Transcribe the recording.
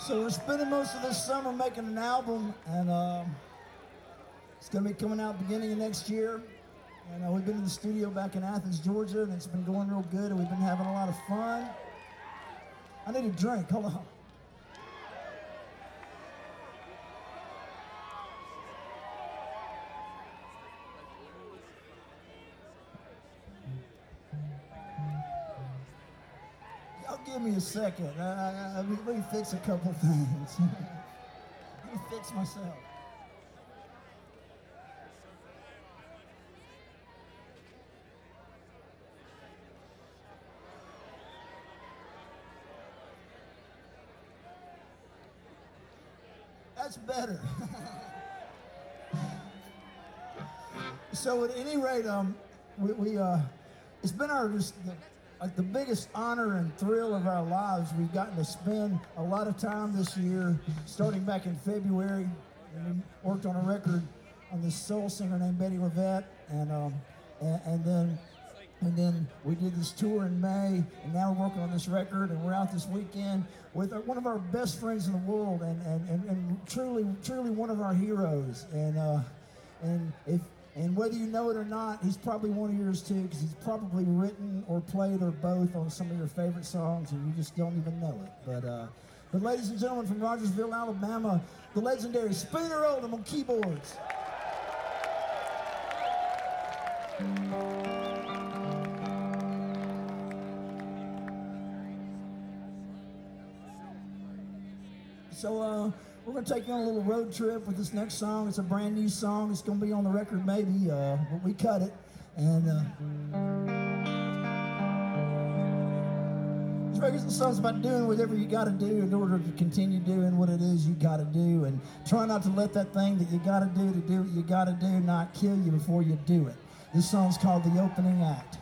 So we're spending most of this summer making an album, and it's going to be coming out beginning of next year. And we've been in the studio back in Athens, Georgia, and it's been going real good, and we've been having a lot of fun. I need a drink. Hold on. Y'all give me a second. Let me fix a couple things. Let me fix myself. That's better. So at any rate, it's been the biggest honor and thrill of our lives. We've gotten to spend a lot of time this year, starting back in February, and we worked on a record on this soul singer named Betty LaVette, and then we did this tour in May, and now we're working on this record, and we're out this weekend with one of our best friends in the world, and truly one of our heroes. And whether you know it or not, he's probably one of yours too, because he's probably written or played or both on some of your favorite songs, and you just don't even know it. But ladies and gentlemen, from Rogersville, Alabama, the legendary Spooner Oldham on keyboards. So we're going to take you on a little road trip with this next song. It's a brand new song. It's going to be on the record maybe, but we cut it. And this record's the song's about doing whatever you got to do in order to continue doing what it is you got to do. And try not to let that thing that you got to do what you got to do not kill you before you do it. This song's called The Opening Act.